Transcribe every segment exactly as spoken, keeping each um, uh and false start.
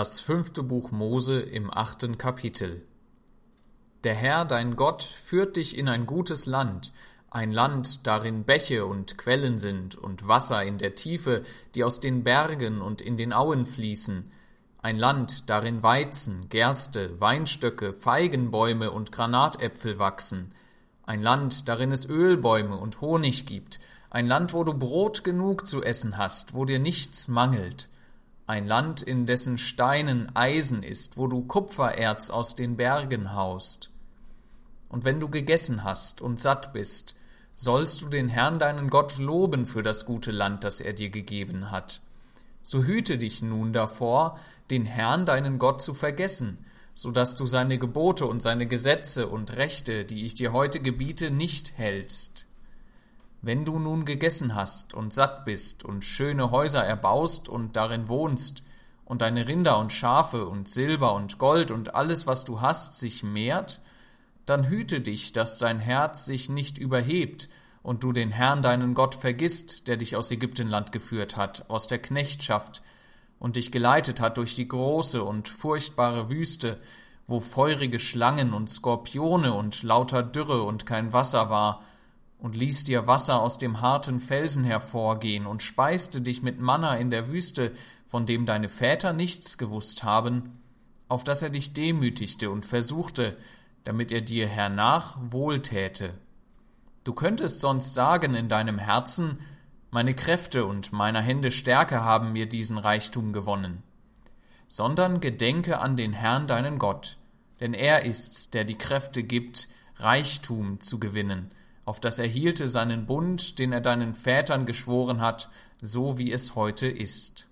Das fünfte Buch Mose im achten Kapitel. Der Herr, dein Gott, führt dich in ein gutes Land, ein Land, darin Bäche und Quellen sind und Wasser in der Tiefe, die aus den Bergen und in den Auen fließen, ein Land, darin Weizen, Gerste, Weinstöcke, Feigenbäume und Granatäpfel wachsen, ein Land, darin es Ölbäume und Honig gibt, ein Land, wo du Brot genug zu essen hast, wo dir nichts mangelt, ein Land, in dessen Steinen Eisen ist, wo du Kupfererz aus den Bergen haust. Und wenn du gegessen hast und satt bist, sollst du den Herrn deinen Gott loben für das gute Land, das er dir gegeben hat. So hüte dich nun davor, den Herrn deinen Gott zu vergessen, so dass du seine Gebote und seine Gesetze und Rechte, die ich dir heute gebiete, nicht hältst. Wenn du nun gegessen hast und satt bist und schöne Häuser erbaust und darin wohnst, und deine Rinder und Schafe und Silber und Gold und alles, was du hast, sich mehrt, dann hüte dich, dass dein Herz sich nicht überhebt und du den Herrn deinen Gott vergisst, der dich aus Ägyptenland geführt hat, aus der Knechtschaft, und dich geleitet hat durch die große und furchtbare Wüste, wo feurige Schlangen und Skorpione und lauter Dürre und kein Wasser war, und ließ dir Wasser aus dem harten Felsen hervorgehen und speiste dich mit Manna in der Wüste, von dem deine Väter nichts gewusst haben, auf dass er dich demütigte und versuchte, damit er dir hernach wohltäte. Du könntest sonst sagen in deinem Herzen, meine Kräfte und meiner Hände Stärke haben mir diesen Reichtum gewonnen. Sondern gedenke an den Herrn deinen Gott, denn er ist's, der die Kräfte gibt, Reichtum zu gewinnen, auf das er hielte seinen Bund, den er deinen Vätern geschworen hat, so wie es heute ist.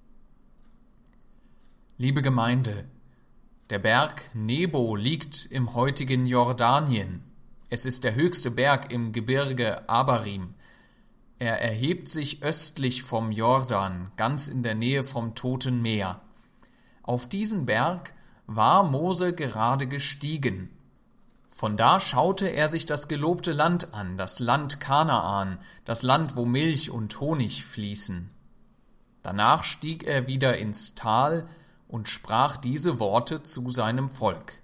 Liebe Gemeinde, der Berg Nebo liegt im heutigen Jordanien. Es ist der höchste Berg im Gebirge Abarim. Er erhebt sich östlich vom Jordan, ganz in der Nähe vom Toten Meer. Auf diesen Berg war Mose gerade gestiegen. Von da schaute er sich das gelobte Land an, das Land Kanaan, das Land, wo Milch und Honig fließen. Danach stieg er wieder ins Tal und sprach diese Worte zu seinem Volk.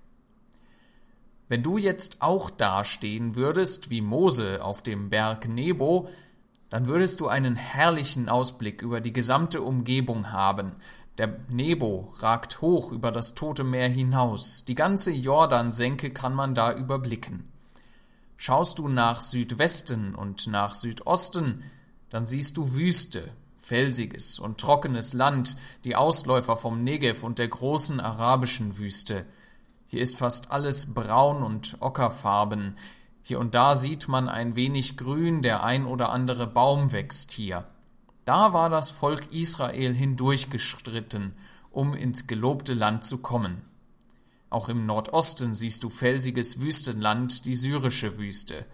Wenn du jetzt auch dastehen würdest wie Mose auf dem Berg Nebo, dann würdest du einen herrlichen Ausblick über die gesamte Umgebung haben. Der Nebo ragt hoch über das Tote Meer hinaus. Die ganze Jordansenke kann man da überblicken. Schaust du nach Südwesten und nach Südosten, dann siehst du Wüste, felsiges und trockenes Land, die Ausläufer vom Negev und der großen arabischen Wüste. Hier ist fast alles braun und ockerfarben. Hier und da sieht man ein wenig Grün, der ein oder andere Baum wächst hier. Da war das Volk Israel hindurchgestritten, um ins gelobte Land zu kommen. Auch im Nordosten siehst du felsiges Wüstenland, die syrische Wüste.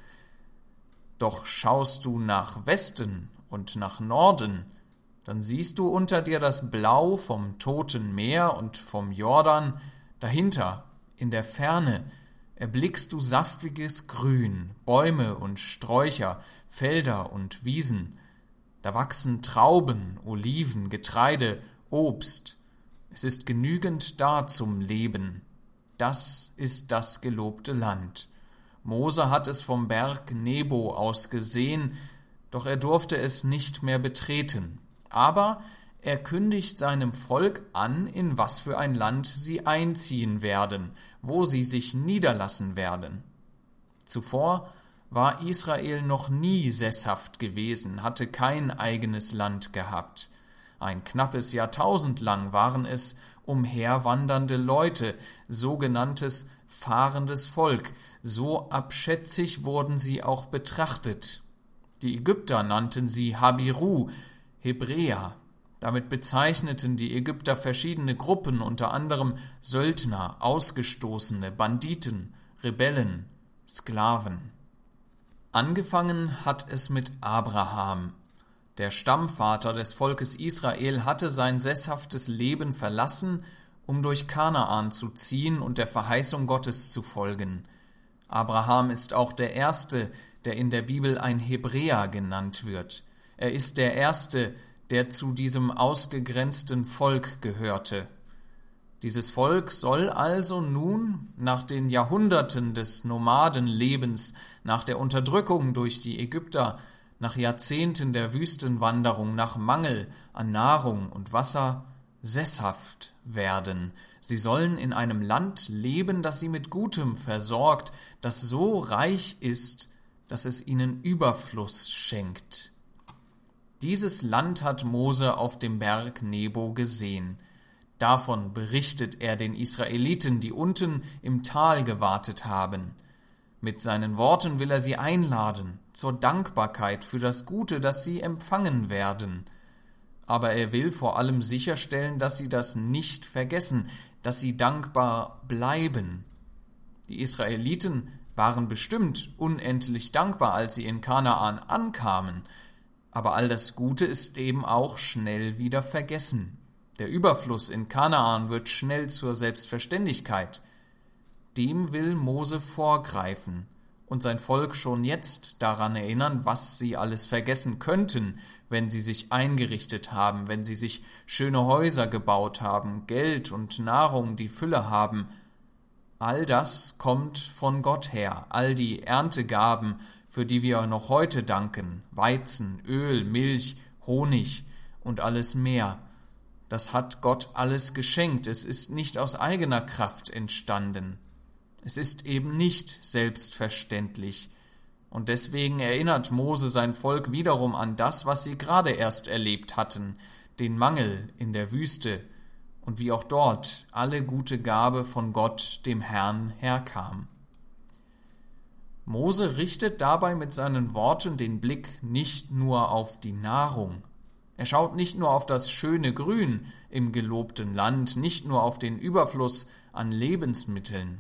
Doch schaust du nach Westen und nach Norden, dann siehst du unter dir das Blau vom Toten Meer und vom Jordan. Dahinter, in der Ferne, erblickst du saftiges Grün, Bäume und Sträucher, Felder und Wiesen. Da wachsen Trauben, Oliven, Getreide, Obst. Es ist genügend da zum Leben. Das ist das gelobte Land. Mose hat es vom Berg Nebo aus gesehen, doch er durfte es nicht mehr betreten. Aber er kündigt seinem Volk an, in was für ein Land sie einziehen werden, wo sie sich niederlassen werden. Zuvor war Israel noch nie sesshaft gewesen, hatte kein eigenes Land gehabt. Ein knappes Jahrtausend lang waren es umherwandernde Leute, sogenanntes fahrendes Volk. So abschätzig wurden sie auch betrachtet. Die Ägypter nannten sie Habiru, Hebräer. Damit bezeichneten die Ägypter verschiedene Gruppen, unter anderem Söldner, Ausgestoßene, Banditen, Rebellen, Sklaven. Angefangen hat es mit Abraham. Der Stammvater des Volkes Israel hatte sein sesshaftes Leben verlassen, um durch Kanaan zu ziehen und der Verheißung Gottes zu folgen. Abraham ist auch der Erste, der in der Bibel ein Hebräer genannt wird. Er ist der Erste, der zu diesem ausgegrenzten Volk gehörte. Dieses Volk soll also nun nach den Jahrhunderten des Nomadenlebens, nach der Unterdrückung durch die Ägypter, nach Jahrzehnten der Wüstenwanderung, nach Mangel an Nahrung und Wasser sesshaft werden. Sie sollen in einem Land leben, das sie mit Gutem versorgt, das so reich ist, dass es ihnen Überfluss schenkt. Dieses Land hat Mose auf dem Berg Nebo gesehen. Davon berichtet er den Israeliten, die unten im Tal gewartet haben. Mit seinen Worten will er sie einladen zur Dankbarkeit für das Gute, das sie empfangen werden. Aber er will vor allem sicherstellen, dass sie das nicht vergessen, dass sie dankbar bleiben. Die Israeliten waren bestimmt unendlich dankbar, als sie in Kanaan ankamen, aber all das Gute ist eben auch schnell wieder vergessen. Der Überfluss in Kanaan wird schnell zur Selbstverständlichkeit. Dem will Mose vorgreifen und sein Volk schon jetzt daran erinnern, was sie alles vergessen könnten, wenn sie sich eingerichtet haben, wenn sie sich schöne Häuser gebaut haben, Geld und Nahrung, die Fülle haben. All das kommt von Gott her, all die Erntegaben, für die wir noch heute danken, Weizen, Öl, Milch, Honig und alles mehr. Das hat Gott alles geschenkt, es ist nicht aus eigener Kraft entstanden. Es ist eben nicht selbstverständlich. Und deswegen erinnert Mose sein Volk wiederum an das, was sie gerade erst erlebt hatten, den Mangel in der Wüste und wie auch dort alle gute Gabe von Gott, dem Herrn, herkam. Mose richtet dabei mit seinen Worten den Blick nicht nur auf die Nahrung. Er schaut nicht nur auf das schöne Grün im gelobten Land, nicht nur auf den Überfluss an Lebensmitteln.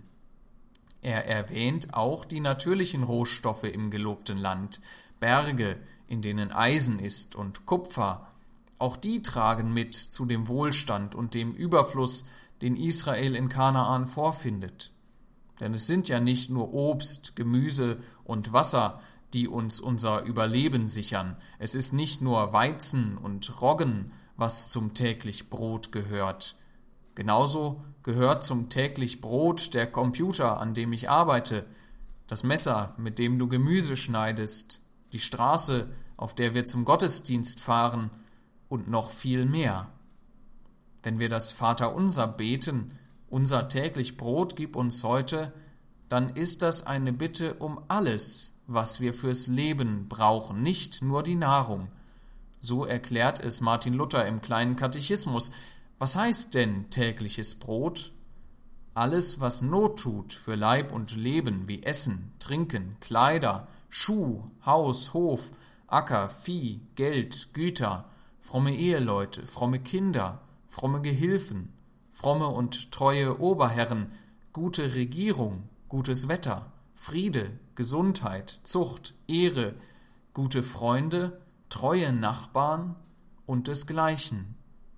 Er erwähnt auch die natürlichen Rohstoffe im gelobten Land, Berge, in denen Eisen ist und Kupfer. Auch die tragen mit zu dem Wohlstand und dem Überfluss, den Israel in Kanaan vorfindet. Denn es sind ja nicht nur Obst, Gemüse und Wasser, die uns unser Überleben sichern. Es ist nicht nur Weizen und Roggen, was zum täglich Brot gehört. Genauso gehört zum täglich Brot der Computer, an dem ich arbeite, das Messer, mit dem du Gemüse schneidest, die Straße, auf der wir zum Gottesdienst fahren und noch viel mehr. Wenn wir das Vaterunser beten, unser täglich Brot gib uns heute, dann ist das eine Bitte um alles, was wir fürs Leben brauchen, nicht nur die Nahrung. So erklärt es Martin Luther im kleinen Katechismus. Was heißt denn tägliches Brot? Alles, was Not tut für Leib und Leben, wie Essen, Trinken, Kleider, Schuh, Haus, Hof, Acker, Vieh, Geld, Güter, fromme Eheleute, fromme Kinder, fromme Gehilfen, fromme und treue Oberherren, gute Regierung, gutes Wetter, Friede, Gesundheit, Zucht, Ehre, gute Freunde, treue Nachbarn und desgleichen.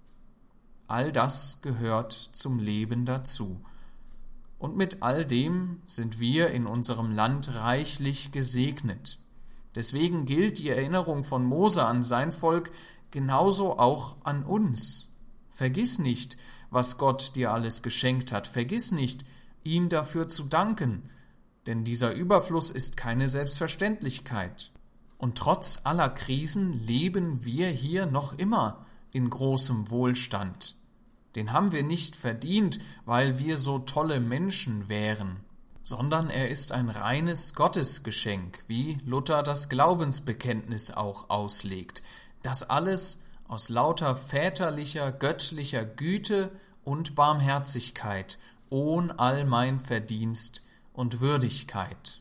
All das gehört zum Leben dazu. Und mit all dem sind wir in unserem Land reichlich gesegnet. Deswegen gilt die Erinnerung von Mose an sein Volk genauso auch an uns. Vergiss nicht, was Gott dir alles geschenkt hat. Vergiss nicht, ihm dafür zu danken, denn dieser Überfluss ist keine Selbstverständlichkeit. Und trotz aller Krisen leben wir hier noch immer in großem Wohlstand. Den haben wir nicht verdient, weil wir so tolle Menschen wären, sondern er ist ein reines Gottesgeschenk, wie Luther das Glaubensbekenntnis auch auslegt. Das alles aus lauter väterlicher, göttlicher Güte und Barmherzigkeit, ohn all mein Verdienst und Würdigkeit.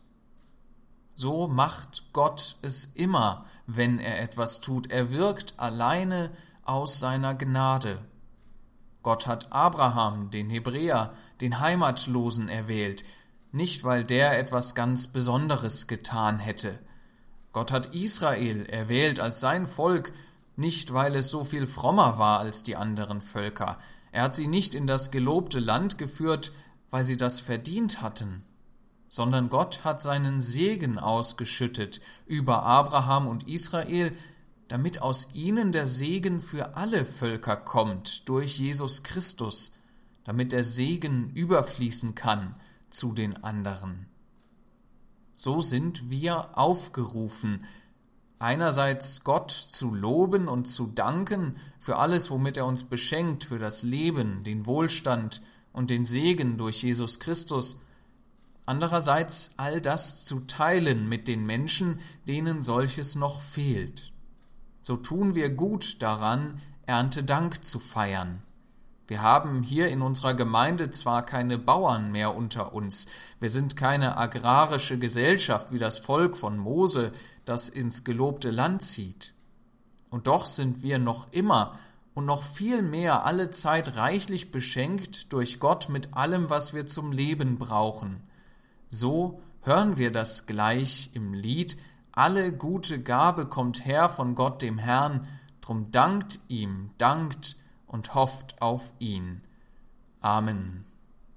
So macht Gott es immer, wenn er etwas tut. Er wirkt alleine aus seiner Gnade. Gott hat Abraham, den Hebräer, den Heimatlosen erwählt, nicht weil der etwas ganz Besonderes getan hätte. Gott hat Israel erwählt als sein Volk, nicht weil es so viel frommer war als die anderen Völker. Er hat sie nicht in das gelobte Land geführt, weil sie das verdient hatten, sondern Gott hat seinen Segen ausgeschüttet über Abraham und Israel, damit aus ihnen der Segen für alle Völker kommt durch Jesus Christus, damit der Segen überfließen kann zu den anderen. So sind wir aufgerufen, einerseits Gott zu loben und zu danken für alles, womit er uns beschenkt, für das Leben, den Wohlstand und den Segen durch Jesus Christus, andererseits all das zu teilen mit den Menschen, denen solches noch fehlt. So tun wir gut daran, Erntedank zu feiern. Wir haben hier in unserer Gemeinde zwar keine Bauern mehr unter uns, wir sind keine agrarische Gesellschaft wie das Volk von Mose, das ins gelobte Land zieht. Und doch sind wir noch immer und noch viel mehr alle Zeit reichlich beschenkt durch Gott mit allem, was wir zum Leben brauchen. So hören wir das gleich im Lied: Alle gute Gabe kommt her von Gott dem Herrn, drum dankt ihm, dankt und hofft auf ihn. Amen.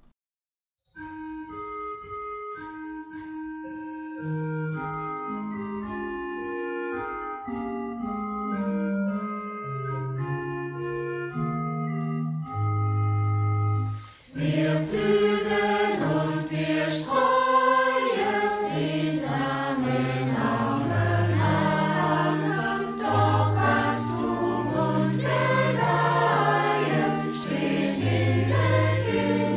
Wir pflügen und wir streuen den Samen auf das Land, doch Wachstum und Gedeihen steht in des Himmels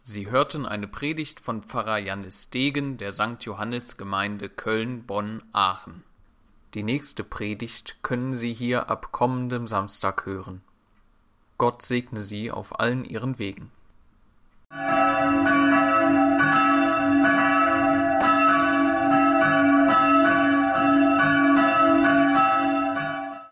Sie hörten eine Predigt von Pfarrer Jannis Degen der Sankt Johannes Gemeinde Köln-Bonn-Aachen. Die nächste Predigt können Sie hier ab kommendem Samstag hören. Gott segne Sie auf allen Ihren Wegen.